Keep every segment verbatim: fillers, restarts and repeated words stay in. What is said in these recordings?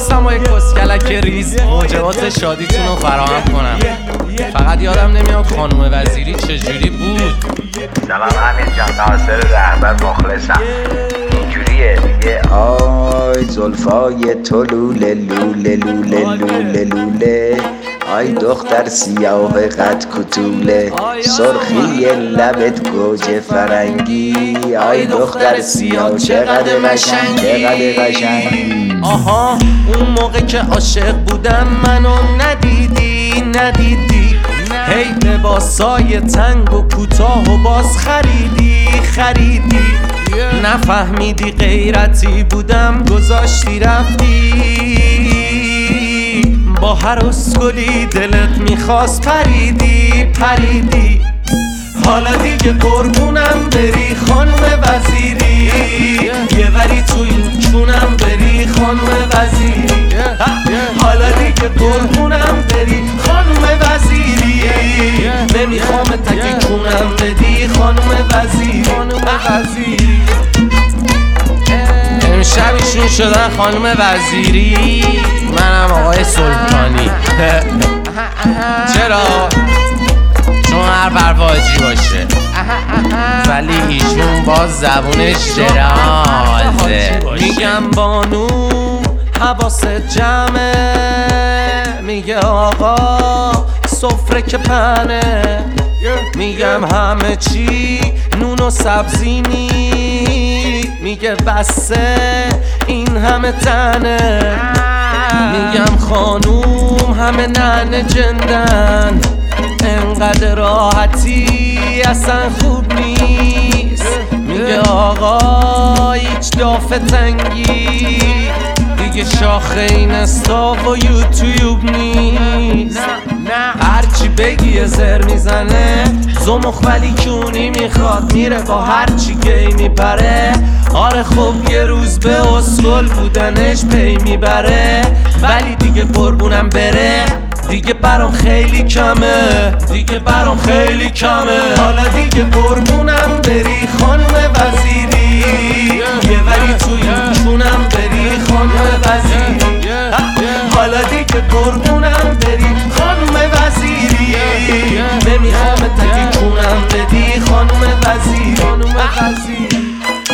خواستم با یک کسکلک ریز موجبات شادیتون رو فراهم کنم. فقط یادم نمیاد خانم وزیری چجوری بود. سلام امیر جان، ناصر رهبر مخلصم. اینجوریه میگه آی زلفای تو لوله لوله لوله لوله لوله، آی دختر سیاه قد کتوله، سرخی لبت گوجه فرنگی، آی دختر سیاه چقدر قشنگ چقدر قشنگی. آها اون موقع که عاشق بودم منو ندیدی ندیدی، هی لباسای تنگ و کوتاه و باز خریدی خریدی، نفهمیدی غیرتی بودم گذاشتی رفتی، با هر اسکلی دلت میخواست پریدی پریدی. حالا دیگه قربونم بری خانم وزیری، یه وری تو این چونم بری خانم وزیری. حالا دیگه قربونم بری خانم وزیری، نمیخوام تکی چونم بدی خانم وزیری. امشب ایشون شدن خانم وزیری، منم آقای سلطانی. چرا؟ چون هر برواجی باشه، ولی ایشون باز زبونش درازه. میگم بانو حواست جمعه، میگه آقا سفره که پنه، میگم همه چی نون و سبزی نی، میگه بسه این همه تنه، میگم خانوم همه ننه جندن، انقدر راحتی اصلا خوب نیست، میگه آقا هیچ دافه تنگی دیگه شاخه این استا و یوتیوب نیست. هرچی بگی زر میزنه زمخ ولی کونی میخواد، میره با هرچی گی میپره. آره خب یه روز به اسکل بودنش پی میبره، ولی دیگه قربونم بره دیگه برام خیلی کمه، دیگه برام خیلی کمه. حالا دیگه قربونم بری خانم وزیری، یه ولی توی چونم بری خانم وزیری. حالا دیگه قربونم بری خانم وزیری، نمیخوام تکی چونم بدی خانم وزیری.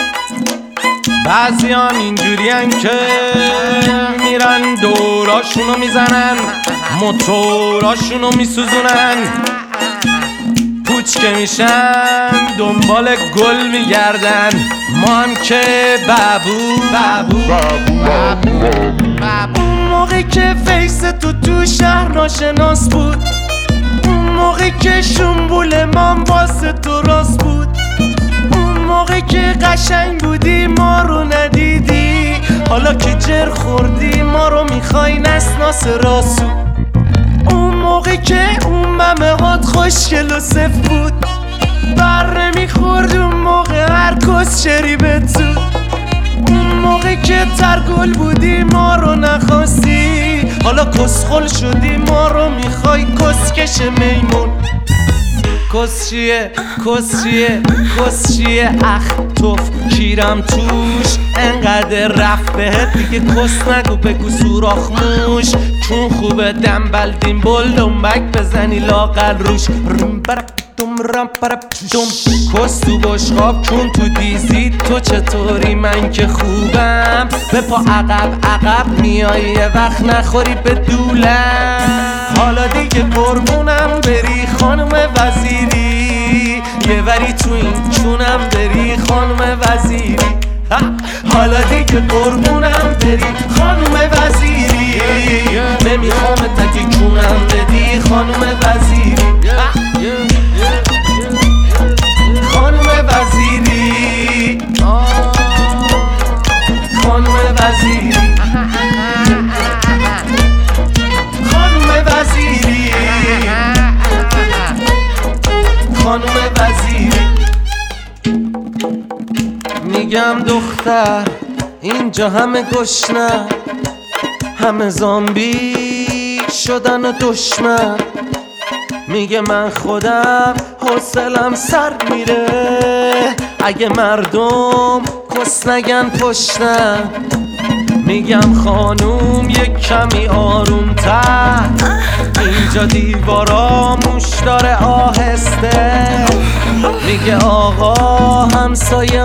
بعضی هم اینجوری هن که میرن دوراشونو میزنن، موتوراشونو میسوزونن، پوچ که میشن دنبال گل میگردن. ما هم که بابو بابو بابو بابو. اون موقع که فیس تو تو شهر ناشناس بود، اون موقع که شنبول من واسه تو راست بود، اون موقع که قشنگ بودی ما رو ندیدی، حالا که جر خوردی ما رو میخوای نسناس راسو. اون موقع که اون ممه هات خوشگل و صف بود، بر نمیخورد اون موقع هر کس شریبت زود، اون موقع که ترگل بودی ما رو نخواستی، حالا کسخل شدی ما رو میخوای کسکش میمون. کس چیه کس چیه کس چیه اخ توف کیرم توش، انقدر رفت بهت دیگه کس نگو بگو سوراخ موش، چون خوبه دنبل دیم بل دنبک بزنی لاغر روش. رم برپ دوم رم برپ دوم کس تو بشقاب چون تو دیزی تو چطوری من که خوبم، به پا عقب عقب میای یه وقت نخوری به دولم. حالا دیگه قربونم بری خانم وزیری، یه وری تو این چونم بری خانم وزیری. حالا دیگه قربونم بری خانم وزیری، نمیخوام تکی چونم بدی خانم وزیری. خانم وزیری خانم وزیری خانم وزیری خانم وزیری. میگم دختر اینجا همه گشنه، همه زامبی شدن و دشمن، میگه من خودم حوصلم سر میره اگه مردم کس نگن پشتم، میگم خانوم یک کمی آروم تر، اینجا دیوارا موش داره آهسته. میگه آقا همسایه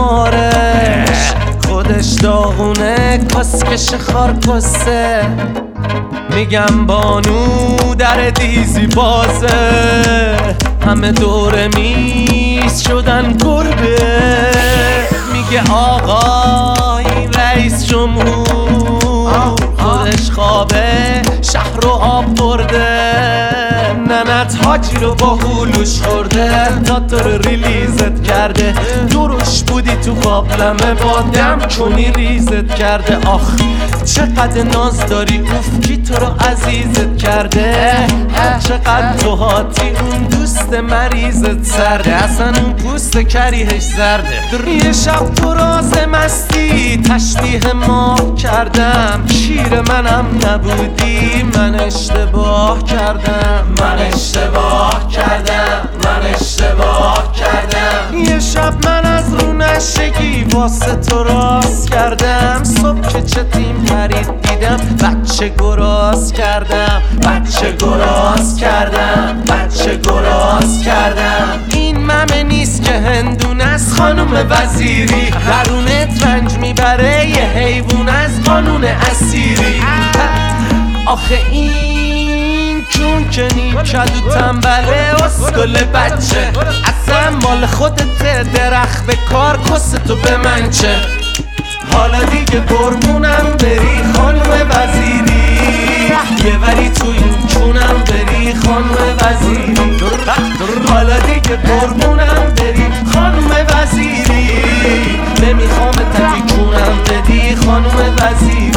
آمارش خودش داغونه کسکش خارکسته. میگم بانو در دیزی بازه، همه دور میز شدن گربه. میگه آقا این رئیس جمهور خودش خوابه شهر رو آب برده. ننت حاجی رو با هولوش خورده، تا تو رو ریلیزت کرده. دروش بودی تو قابلمه با دم کنی ریزت کرده. آخ چقدر ناز داری اوف کی تو رو عزیزت کرده. چقدر تو هاتی اون دوست مریضت سرده، اصلا اون پوست کریهش زرده. یه شب تو راز مستی تشبیه ماه کردم، شیر منم نبودی من اشتباه کردم. من اشتباه کردم من اشتباه کردم. یه شب من از رو نشگی واسه تو راست کردم. صبح که چتیم پرید دیدم بچه گراز کردم. بچه گراز کردم بچه گراز کردم. این ممه نیست که هندونه از خانوم وزیری، درونت رنج میبره یه حیوان از قانون اسیری. آخه این چون که نیکد و تنبله اسکل بچه، اصلا مال خودت درخت به کار کس تو به من چه. حالا دیگه قربونم بری خانم وزیری، یه وری تو این چونم بری خانم وزیری. حالا دیگه قربونم بری خانم وزیری، نمیخوام تفی چونم بدی خانم وزیری.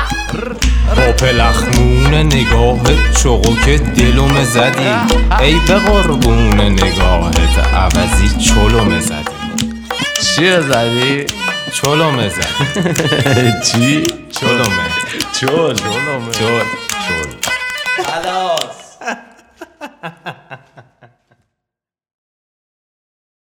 با پلخمون نگاهت چوقو دلوم زدی، ای به قربون نگاهت عوضی چلوم زدی. چیه زدی؟ چلوم زدی. چی؟ چلومه چل چلومه چل چل خلاص.